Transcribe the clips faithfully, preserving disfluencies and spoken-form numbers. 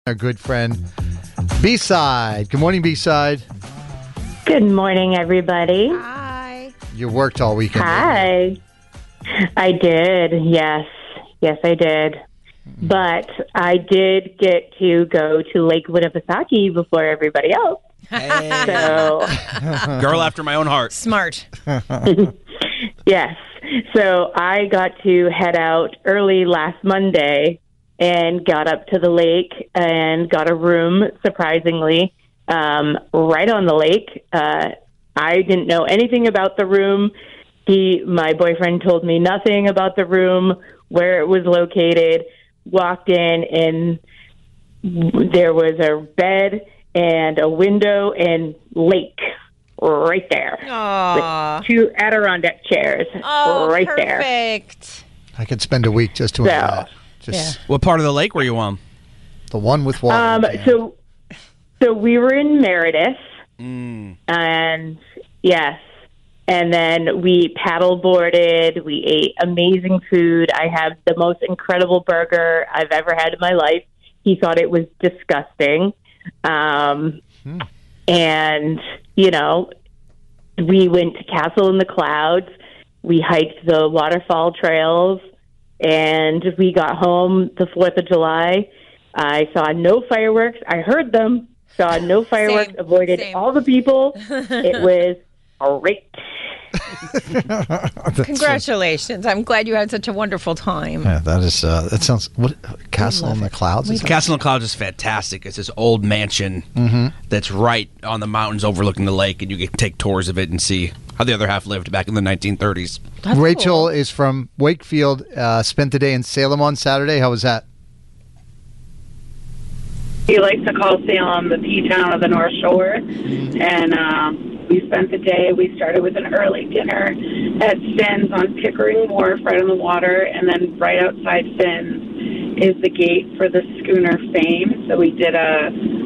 Our good friend, B-Side. Good morning, B-Side. Good morning, everybody. Hi. You worked all weekend. Hi. I did, yes. Yes, I did. But I did get to go to Lake Winnipesaukee before everybody else. Hey. So, Girl after my own heart. Smart. yes. So I got to head out early last Monday and got up to the lake and got a room, surprisingly, um, right on the lake. Uh, I didn't know anything about the room. He, my boyfriend told me nothing about the room, where it was located. Walked in, and there was a bed and a window and lake right there. Aww. With two Adirondack chairs Oh, right perfect. there. Perfect. I could spend a week just doing So, that. Just yeah. What part of the lake were you on? the one with water. Um, Dan. so, so we were in Meredith, Mm. and yes, and then we paddle boarded. We ate amazing food. I had the most incredible burger I've ever had in my life. He thought it was disgusting, um, Hmm. and you know, we went to Castle in the Clouds. We hiked the waterfall trails, and we got home the fourth of July. I saw no fireworks. I heard them. Saw no fireworks. Same, avoided same. all the people. It was great. That's Congratulations. I'm glad you had such a wonderful time. so- yeah, that is. Uh, that sounds. What Castle in the Clouds? Is that- Castle in the Clouds is fantastic. It's this old mansion that's right on the mountains overlooking the lake, and you can take tours of it and see how the other half lived back in the nineteen thirties. That's Rachel cool. is from Wakefield. Uh, spent the day in Salem on Saturday. How was that? He likes to call Salem the P-town of the North Shore. And um, we spent the day, we started with an early dinner at Finn's on Pickering Wharf, right on the water. And then right outside Finn's is the gate for the schooner Fame. So we did a,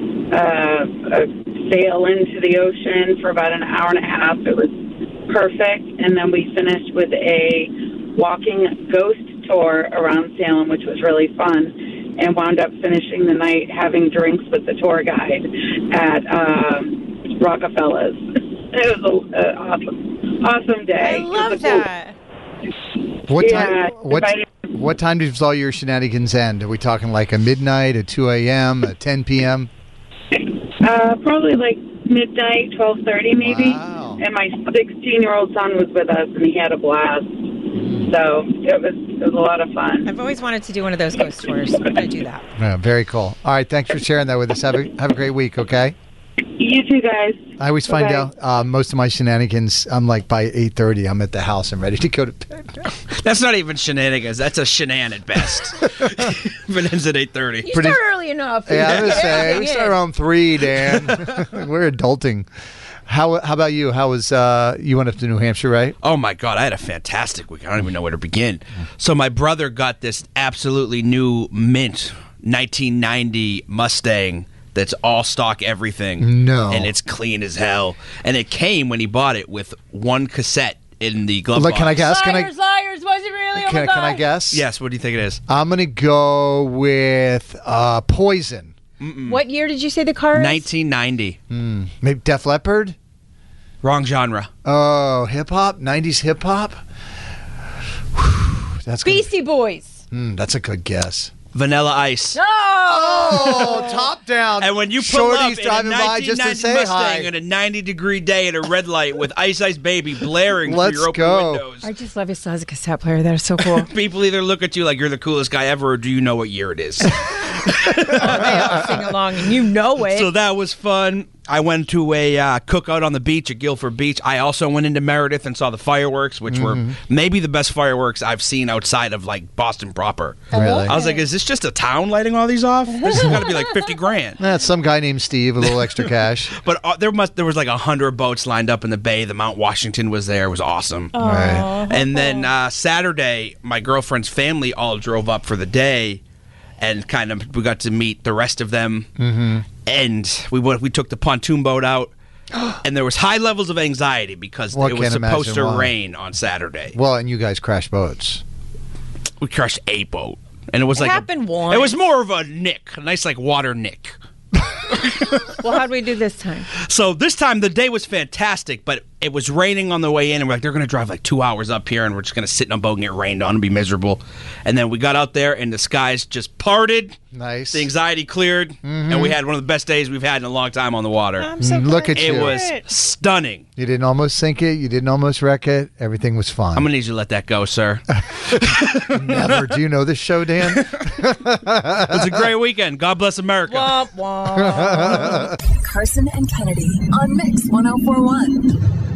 a, a sail into the ocean for about an hour and a half. It was perfect. And then we finished with a walking ghost tour around Salem, which was really fun. And wound up finishing the night having drinks with the tour guide at um, Rockefeller's. It was an awesome, awesome day. I love It was a cool- that. What Yeah, time? What invited- What time does all your shenanigans end? Are we talking like a midnight, a two a.m., a ten p.m.? Uh, probably like midnight, twelve thirty maybe. Wow. And my sixteen-year-old son was with us, and he had a blast. So it was it was a lot of fun. I've always wanted to do one of those ghost tours. I'm going to do that. Yeah, very cool. All right, thanks for sharing that with us. Have a have a great week. Okay. You too, guys. I always find Okay. out uh, most of my shenanigans. I'm like by eight thirty, I'm at the house and ready to go to bed. That's not even shenanigans. That's a shenan at best. If it ends at eight thirty. You Pretty- start early enough. Yeah, I'm gonna Get say we everything start in. around three, Dan. We're adulting. How how about you? How was uh, you went up to New Hampshire, right? Oh my God, I had a fantastic week. I don't even know where to begin. So my brother got this absolutely new mint nineteen ninety Mustang that's all stock everything. No. And it's clean as hell. And it came when he bought it with one cassette in the glove Like, can I box. guess? Can I Liars, liars, was it really? Oh my can, can I God. guess? Yes, what do you think it is? I'm gonna go with uh, Poison. What year did you say the car is? nineteen ninety. Maybe Def Leppard. Wrong genre. Oh, hip hop, nineties hip hop. Whew, That's gonna, Beastie Boys. mm, that's a good guess. Vanilla Ice. No! Oh, top down. And when you pull Shorty's up in a driving by just to nineteen ninety say Mustang hi. on a ninety degree day at a red light with Ice Ice Baby blaring Let's through your open go. windows. I just love you still as a cassette player. That is so cool. People either look at you like you're the coolest guy ever, or do you know what year it is? They all sing along, and you know it. So that was fun. I went to a uh, cookout on the beach at Guilford Beach. I also went into Meredith and saw the fireworks, which Mm-hmm. were maybe the best fireworks I've seen outside of like Boston proper. Really? I was like, is this just a town lighting all these off? This has got to be like fifty grand. That's some guy named Steve, a little extra cash. But uh, there must there was like a hundred boats lined up in the bay. The Mount Washington was there. It was awesome. All right. And then uh, Saturday, my girlfriend's family all drove up for the day, and kind of we got to meet the rest of them. Mm-hmm. And we went, we took the pontoon boat out, and there was high levels of anxiety because Well, I it was can't supposed imagine to why. rain on Saturday. Well, and you guys crash boats. We crashed a boat. and it was It like happened a, once. It was more of a nick, a nice like water nick. Well, how'd we do this time? So this time the day was fantastic, but it was raining on the way in, and we're like, they're going to drive like two hours up here, and we're just going to sit in a boat and get rained on and be miserable. And then we got out there, and the skies just parted. Nice. The anxiety cleared, Mm-hmm. and we had one of the best days we've had in a long time on the water. I'm so Mm, look glad at it you. was it. stunning. You didn't almost sink it. You didn't almost wreck it. Everything was fine. I'm going to need you to let that go, sir. Never. Do you know this show, Dan? It was a great weekend. God bless America. Womp womp. Carson and Kennedy on Mix one oh four one.